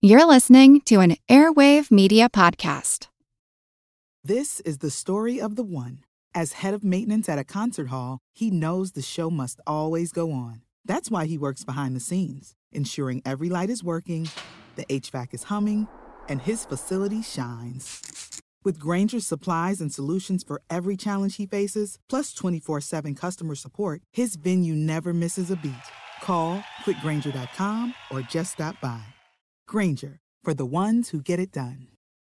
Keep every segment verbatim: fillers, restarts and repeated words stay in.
You're listening to an Airwave Media Podcast. This is the story of the one. As head of maintenance at a concert hall, he knows the show must always go on. That's why he works behind the scenes, ensuring every light is working, the H V A C is humming, and his facility shines. With Grainger's supplies and solutions for every challenge he faces, plus twenty-four seven customer support, his venue never misses a beat. Call quick grainger dot com or just stop by. Grainger, for the ones who get it done.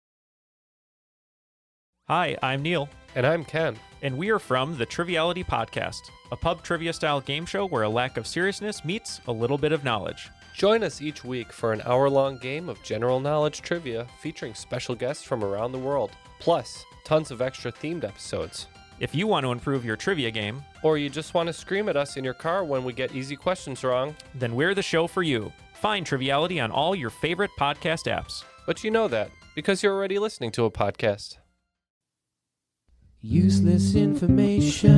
Hi, I'm Neil. And I'm Ken. And we are from the Triviality Podcast, a pub trivia-style game show where a lack of seriousness meets a little bit of knowledge. Join us each week for an hour-long game of general knowledge trivia featuring special guests from around the world, plus tons of extra themed episodes. If you want to improve your trivia game, or you just want to scream at us in your car when we get easy questions wrong, then we're the show for you. Find Triviality on all your favorite podcast apps. But you know that because you're already listening to a podcast. Useless information.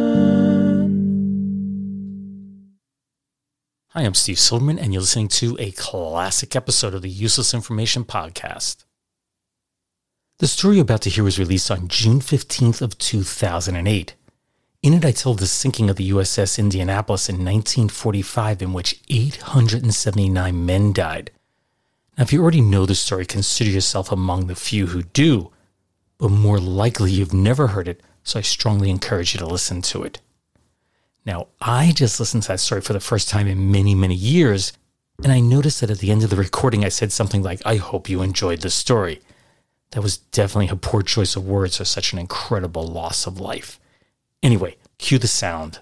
Hi, I'm Steve Silverman, and you're listening to a classic episode of the Useless Information Podcast. The story you're about to hear was released on June fifteenth of two thousand eight. In it, I tell of the sinking of the U S S Indianapolis in nineteen forty-five, in which eight hundred seventy-nine men died. Now, if you already know the story, consider yourself among the few who do, but more likely you've never heard it, so I strongly encourage you to listen to it. Now, I just listened to that story for the first time in many, many years, and I noticed that at the end of the recording I said something like, "I hope you enjoyed the story." That was definitely a poor choice of words for such an incredible loss of life. Anyway, cue the sound.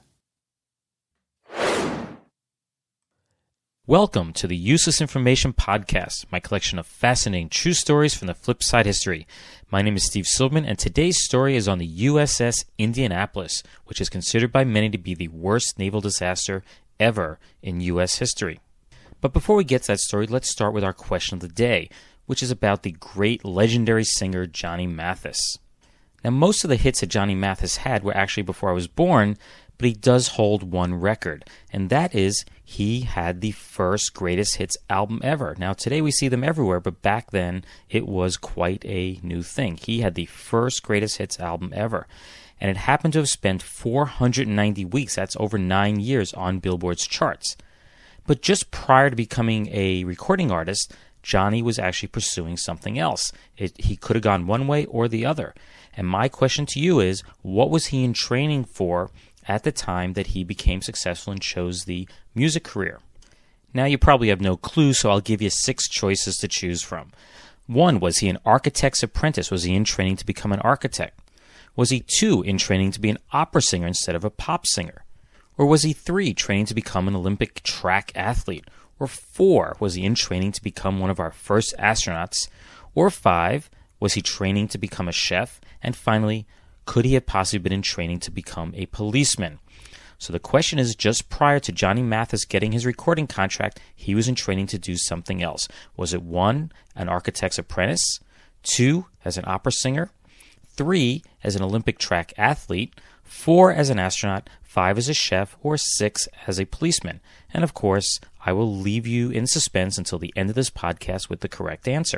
Welcome to the Useless Information Podcast, my collection of fascinating true stories from the flip side history. My name is Steve Silverman, and today's story is on the U S S Indianapolis, which is considered by many to be the worst naval disaster ever in U S history. But before we get to that story, let's start with our question of the day, which is about the great legendary singer Johnny Mathis. Now, most of the hits that Johnny Mathis had were actually before I was born, but he does hold one record, and that is he had the first greatest hits album ever. Now, today we see them everywhere, but back then it was quite a new thing. He had the first greatest hits album ever, and it happened to have spent four hundred ninety weeks, that's over nine years, on Billboard's charts. But just prior to becoming a recording artist, Johnny was actually pursuing something else. It, he could have gone one way or the other. And my question to you is, what was he in training for at the time that he became successful and chose the music career? Now, you probably have no clue, so I'll give you six choices to choose from. One, was he an architect's apprentice? Was he in training to become an architect? Was he two, in training to be an opera singer instead of a pop singer? Or was he three, training to become an Olympic track athlete? Or four, was he in training to become one of our first astronauts? Or five, was he training to become a chef? And finally, could he have possibly been in training to become a policeman? So the question is, just prior to Johnny Mathis getting his recording contract, he was in training to do something else. Was it one, an architect's apprentice? Two, as an opera singer? Three, as an Olympic track athlete? Four, as an astronaut? Five, as a chef? Or six, as a policeman? And of course, I will leave you in suspense until the end of this podcast with the correct answer.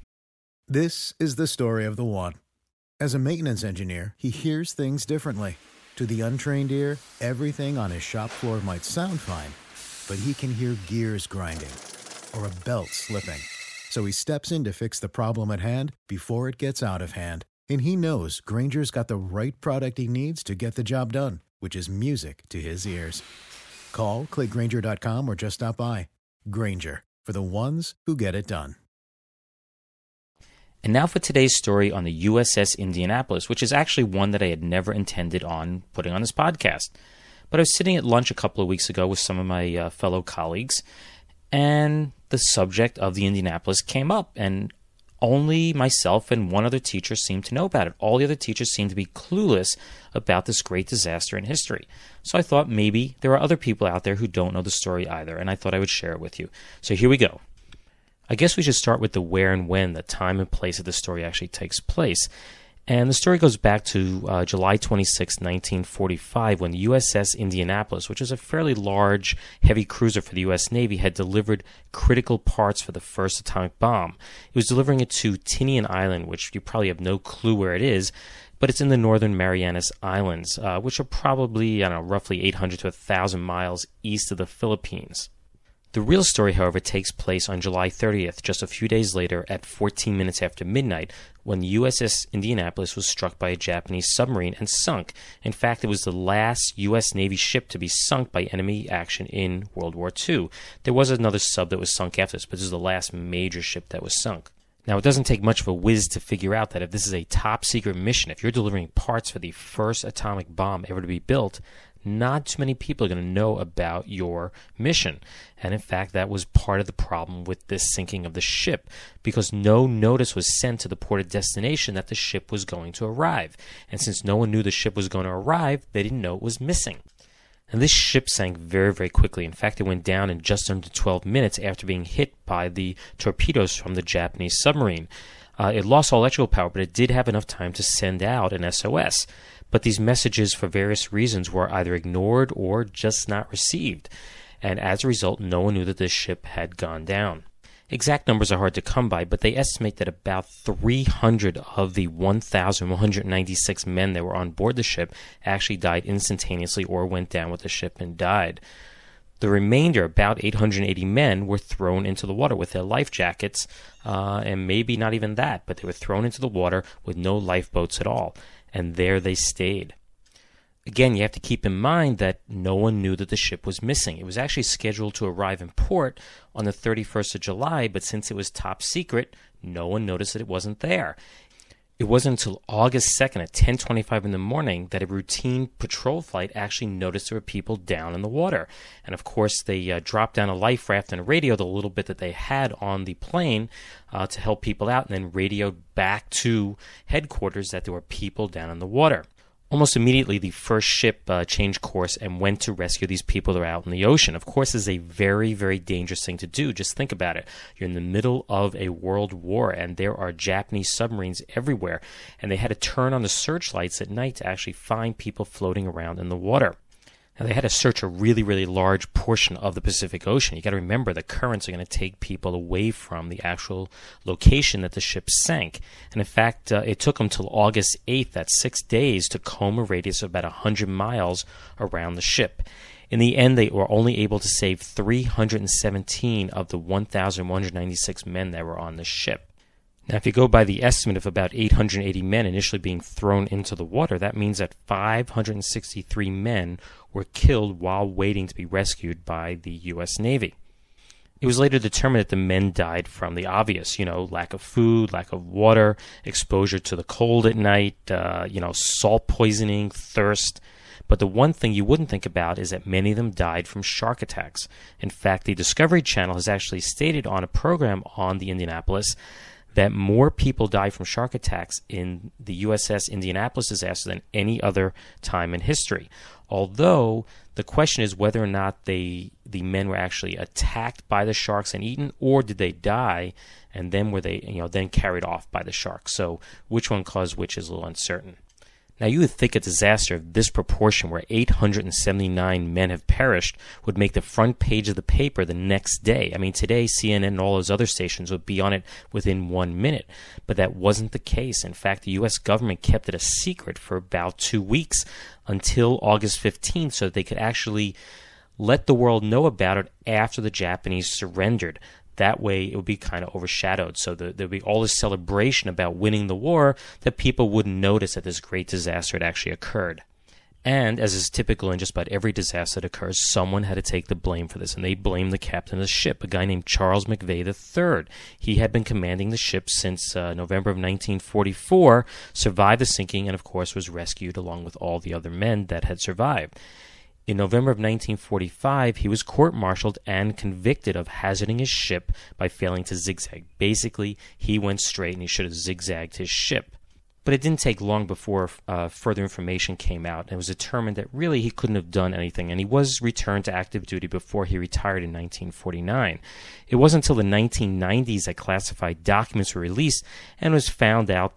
This is the story of the one. As a maintenance engineer, he hears things differently. To the untrained ear, everything on his shop floor might sound fine, but he can hear gears grinding or a belt slipping. So he steps in to fix the problem at hand before it gets out of hand. And he knows Grainger's got the right product he needs to get the job done, which is music to his ears. Call, click Grainger dot com, or just stop by. Grainger, for the ones who get it done. And now for today's story on the U S S Indianapolis, which is actually one that I had never intended on putting on this podcast. But I was sitting at lunch a couple of weeks ago with some of my uh, fellow colleagues, and the subject of the Indianapolis came up, and only myself and one other teacher seemed to know about it. All the other teachers seemed to be clueless about this great disaster in history. So I thought maybe there are other people out there who don't know the story either, and I thought I would share it with you. So here we go. I guess we should start with the where and when, the time and place that the story actually takes place. And the story goes back to uh, July twenty-sixth, nineteen forty-five, when the U S S Indianapolis, which was a fairly large, heavy cruiser for the U S Navy, had delivered critical parts for the first atomic bomb. It was delivering it to Tinian Island, which you probably have no clue where it is, but it's in the northern Marianas Islands, uh, which are probably, I don't know, roughly eight hundred to one thousand miles east of the Philippines. The real story, however, takes place on July thirtieth, just a few days later at fourteen minutes after midnight, when the U S S Indianapolis was struck by a Japanese submarine and sunk. In fact, it was the last U S Navy ship to be sunk by enemy action in World War Two. There was another sub that was sunk after this, but this is the last major ship that was sunk. Now, it doesn't take much of a whiz to figure out that if this is a top-secret mission, if you're delivering parts for the first atomic bomb ever to be built, not too many people are going to know about your mission. And in fact, that was part of the problem with this sinking of the ship, because no notice was sent to the port of destination that the ship was going to arrive. And since no one knew the ship was going to arrive, they didn't know it was missing. And this ship sank very, very quickly. In fact, it went down in just under twelve minutes after being hit by the torpedoes from the Japanese submarine. Uh, it lost all electrical power, but it did have enough time to send out an S O S. But these messages, for various reasons, were either ignored or just not received. And as a result, no one knew that this ship had gone down. Exact numbers are hard to come by, but they estimate that about three hundred of the one thousand one hundred ninety-six men that were on board the ship actually died instantaneously or went down with the ship and died. The remainder, about eight hundred eighty men, were thrown into the water with their life jackets, uh, and maybe not even that, but they were thrown into the water with no lifeboats at all. And there they stayed. Again, you have to keep in mind that no one knew that the ship was missing. It was actually scheduled to arrive in port on the thirty-first of July, but since it was top secret, no one noticed that it wasn't there. It wasn't until August second at ten twenty-five in the morning that a routine patrol flight actually noticed there were people down in the water. And of course, they uh, dropped down a life raft and a radio, the little bit that they had on the plane, uh, to help people out, and then radioed back to headquarters that there were people down in the water. Almost immediately, the first ship uh, changed course and went to rescue these people that are out in the ocean. Of course, this is a very, very dangerous thing to do. Just think about it. You're in the middle of a world war, and there are Japanese submarines everywhere, and they had to turn on the searchlights at night to actually find people floating around in the water. Now, they had to search a really, really large portion of the Pacific Ocean. You got to remember the currents are going to take people away from the actual location that the ship sank. And in fact, uh, it took them till August eighth, that's six days, to comb a radius of about one hundred miles around the ship. In the end, they were only able to save three hundred seventeen of the one thousand one hundred ninety-six men that were on the ship. Now, if you go by the estimate of about eight hundred eighty men initially being thrown into the water, that means that five hundred sixty-three men were killed while waiting to be rescued by the U S Navy. It was later determined that the men died from the obvious, you know, lack of food, lack of water, exposure to the cold at night, uh, you know, salt poisoning, thirst. But the one thing you wouldn't think about is that many of them died from shark attacks. In fact, the Discovery Channel has actually stated on a program on the Indianapolis that more people died from shark attacks in the U S S Indianapolis disaster than any other time in history. Although the question is whether or not they the men were actually attacked by the sharks and eaten, or did they die and then were they you know then carried off by the sharks. So which one caused which is a little uncertain. Now, you would think a disaster of this proportion, where eight hundred seventy-nine men have perished, would make the front page of the paper the next day. I mean, today, C N N and all those other stations would be on it within one minute. But that wasn't the case. In fact, the U S government kept it a secret for about two weeks until August fifteenth so that they could actually let the world know about it after the Japanese surrendered. That way, it would be kind of overshadowed. So the, there would be all this celebration about winning the war that people wouldn't notice that this great disaster had actually occurred. And, as is typical in just about every disaster that occurs, someone had to take the blame for this, and they blamed the captain of the ship, a guy named Charles McVay the third. He had been commanding the ship since uh, November of nineteen forty-four, survived the sinking, and of course was rescued along with all the other men that had survived. In November of nineteen forty-five, he was court-martialed and convicted of hazarding his ship by failing to zigzag. Basically, he went straight and he should have zigzagged his ship. But it didn't take long before uh, further information came out, and it was determined that really he couldn't have done anything, and he was returned to active duty before he retired in nineteen forty-nine. It wasn't until the nineteen nineties that classified documents were released, and it was found out that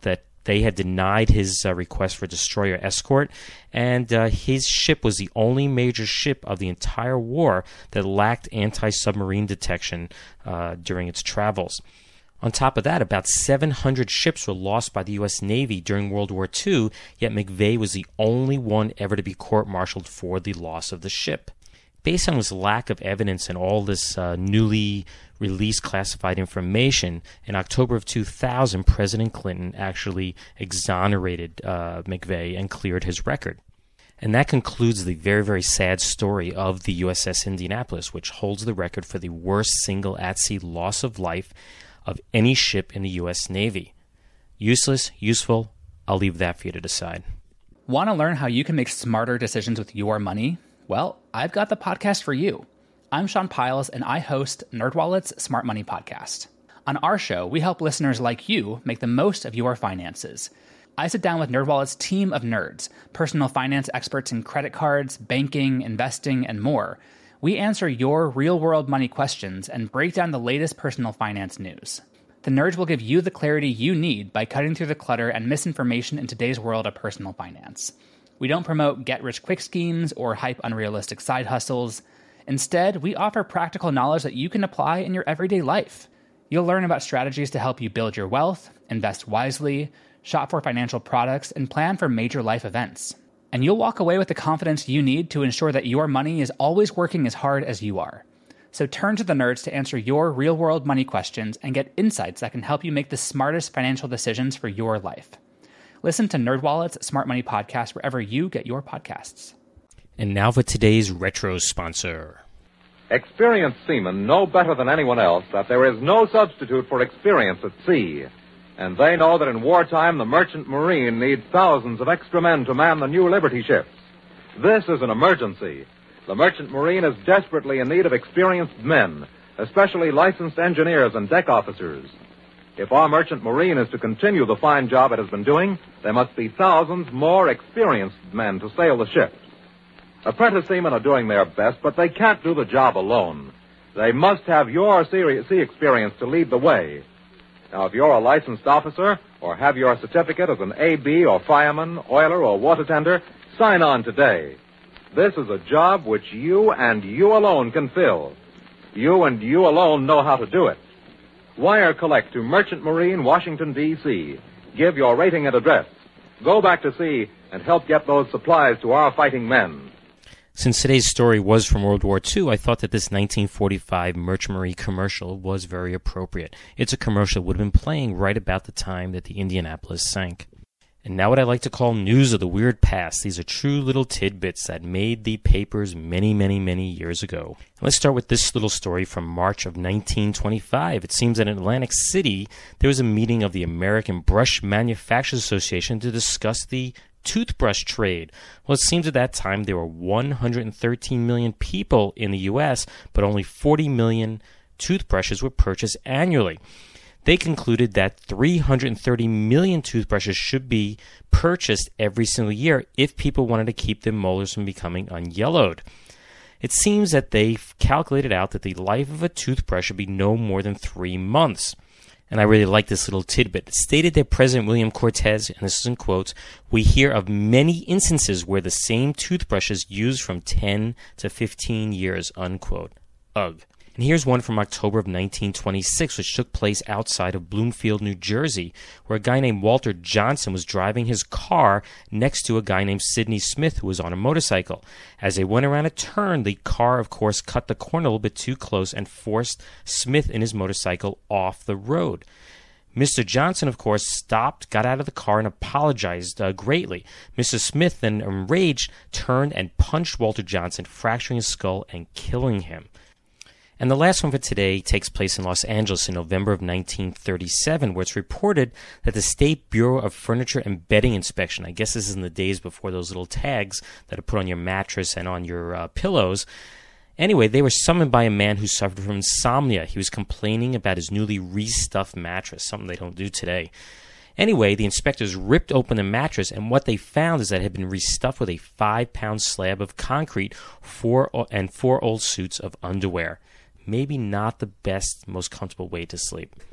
They had denied his uh, request for destroyer escort, and uh, his ship was the only major ship of the entire war that lacked anti-submarine detection uh, during its travels. On top of that, about seven hundred ships were lost by the U S Navy during World War Two, yet McVeigh was the only one ever to be court-martialed for the loss of the ship. Based on this lack of evidence and all this uh, newly released classified information, in October of two thousand, President Clinton actually exonerated uh, McVeigh and cleared his record. And that concludes the very, very sad story of the U S S Indianapolis, which holds the record for the worst single at-sea loss of life of any ship in the U S Navy. Useless, useful, I'll leave that for you to decide. Want to learn how you can make smarter decisions with your money? Well, I've got the podcast for you. I'm Sean Piles, and I host NerdWallet's Smart Money Podcast. On our show, we help listeners like you make the most of your finances. I sit down with NerdWallet's team of nerds, personal finance experts in credit cards, banking, investing, and more. We answer your real-world money questions and break down the latest personal finance news. The nerds will give you the clarity you need by cutting through the clutter and misinformation in today's world of personal finance. We don't promote get-rich-quick schemes or hype unrealistic side hustles. Instead, we offer practical knowledge that you can apply in your everyday life. You'll learn about strategies to help you build your wealth, invest wisely, shop for financial products, and plan for major life events. And you'll walk away with the confidence you need to ensure that your money is always working as hard as you are. So turn to the nerds to answer your real-world money questions and get insights that can help you make the smartest financial decisions for your life. Listen to NerdWallet's Smart Money Podcast wherever you get your podcasts. And now for today's retro sponsor. Experienced seamen know better than anyone else that there is no substitute for experience at sea. And they know that in wartime, the merchant marine needs thousands of extra men to man the new Liberty ships. This is an emergency. The merchant marine is desperately in need of experienced men, especially licensed engineers and deck officers. If our merchant marine is to continue the fine job it has been doing, there must be thousands more experienced men to sail the ships. Apprentice seamen are doing their best, but they can't do the job alone. They must have your sea experience to lead the way. Now, if you're a licensed officer or have your certificate as an A B or fireman, oiler, or water tender, sign on today. This is a job which you and you alone can fill. You and you alone know how to do it. Wire collect to Merchant Marine, Washington, D C Give your rating and address. Go back to sea and help get those supplies to our fighting men. Since today's story was from World War Two, I thought that this nineteen forty-five Merchant Marine commercial was very appropriate. It's a commercial that would have been playing right about the time that the Indianapolis sank. And now what I like to call news of the weird past. These are true little tidbits that made the papers many, many, many years ago. Let's start with this little story from March of nineteen twenty-five. It seems that in Atlantic City, there was a meeting of the American Brush Manufacturers Association to discuss the toothbrush trade. Well, it seems at that time there were one hundred thirteen million people in the U S, but only forty million toothbrushes were purchased annually. They concluded that three hundred thirty million toothbrushes should be purchased every single year if people wanted to keep their molars from becoming unyellowed. It seems that they calculated out that the life of a toothbrush should be no more than three months. And I really like this little tidbit. It stated that President William Cortez, and this is in quotes, "We hear of many instances where the same toothbrush is used from ten to fifteen years, unquote. Ugh. And here's one from October of nineteen twenty-six, which took place outside of Bloomfield, New Jersey, where a guy named Walter Johnson was driving his car next to a guy named Sidney Smith, who was on a motorcycle. As they went around a turn, the car, of course, cut the corner a little bit too close and forced Smith and his motorcycle off the road. Mister Johnson, of course, stopped, got out of the car, and apologized uh, greatly. Mister Smith, then enraged, turned and punched Walter Johnson, fracturing his skull and killing him. And the last one for today takes place in Los Angeles in November of nineteen thirty-seven, where it's reported that the State Bureau of Furniture and Bedding Inspection, I guess this is in the days before those little tags that are put on your mattress and on your uh, pillows. Anyway, they were summoned by a man who suffered from insomnia. He was complaining about his newly restuffed mattress, something they don't do today. Anyway, the inspectors ripped open the mattress, and what they found is that it had been restuffed with a five-pound slab of concrete four, and four old suits of underwear. Maybe not the best, most comfortable way to sleep.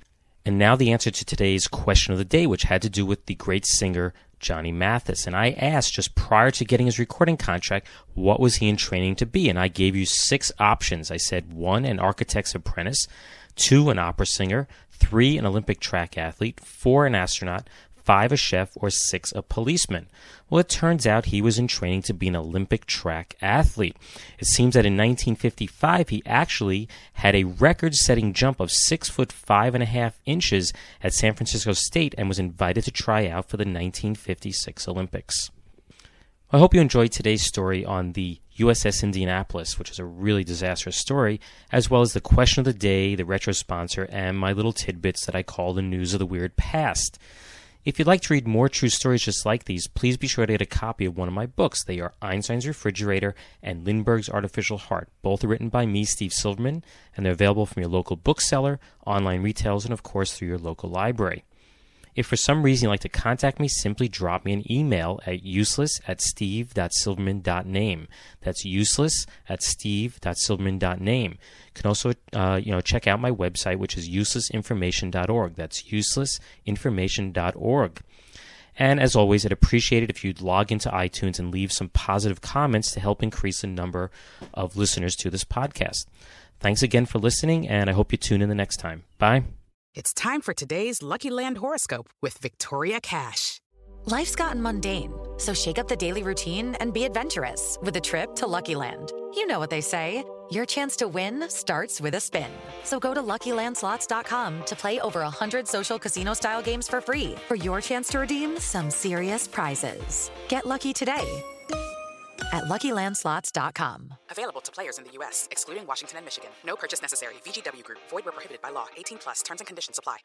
And now the answer to today's question of the day, which had to do with the great singer Johnny Mathis. And I asked just prior to getting his recording contract, what was he in training to be? And I gave you six options. I said one, an architect's apprentice, two, an opera singer, three, an Olympic track athlete, four, an astronaut, five, a chef, or six, a policeman. Well, it turns out he was in training to be an Olympic track athlete. It seems that in nineteen fifty-five, he actually had a record-setting jump of six foot five and a half inches at San Francisco State and was invited to try out for the nineteen fifty-six Olympics. I hope you enjoyed today's story on the U S S Indianapolis, which is a really disastrous story, as well as the question of the day, the retro sponsor, and my little tidbits that I call the news of the weird past. If you'd like to read more true stories just like these, please be sure to get a copy of one of my books. They are Einstein's Refrigerator and Lindbergh's Artificial Heart. Both are written by me, Steve Silverman, and they're available from your local bookseller, online retailers, and of course through your local library. If for some reason you'd like to contact me, simply drop me an email at useless at steve.silverman.name. That's useless at steve.silverman.name. You can also uh, you know, check out my website, which is useless information dot org. That's useless information dot org. And as always, I'd appreciate it if you'd log into iTunes and leave some positive comments to help increase the number of listeners to this podcast. Thanks again for listening, and I hope you tune in the next time. Bye. It's time for today's Lucky Land horoscope with Victoria Cash. Life's gotten mundane, so shake up the daily routine and be adventurous with a trip to Lucky Land. You know what they say, your chance to win starts with a spin. So go to Lucky Land Slots dot com to play over one hundred social casino-style games for free for your chance to redeem some serious prizes. Get lucky today at Lucky Land Slots dot com. Available to players in the U S, excluding Washington and Michigan. No purchase necessary. V G W Group. Void where prohibited by law. eighteen plus. Terms and conditions apply.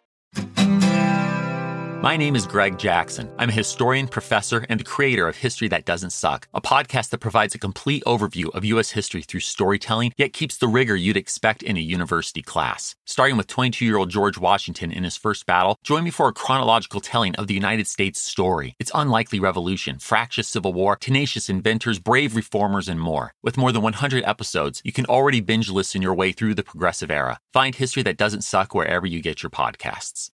My name is Greg Jackson. I'm a historian, professor, and the creator of History That Doesn't Suck, a podcast that provides a complete overview of U S history through storytelling, yet keeps the rigor you'd expect in a university class. Starting with twenty-two-year-old George Washington in his first battle, join me for a chronological telling of the United States story, its unlikely revolution, fractious civil war, tenacious inventors, brave reformers, and more. With more than one hundred episodes, you can already binge listen your way through the progressive era. Find History That Doesn't Suck wherever you get your podcasts.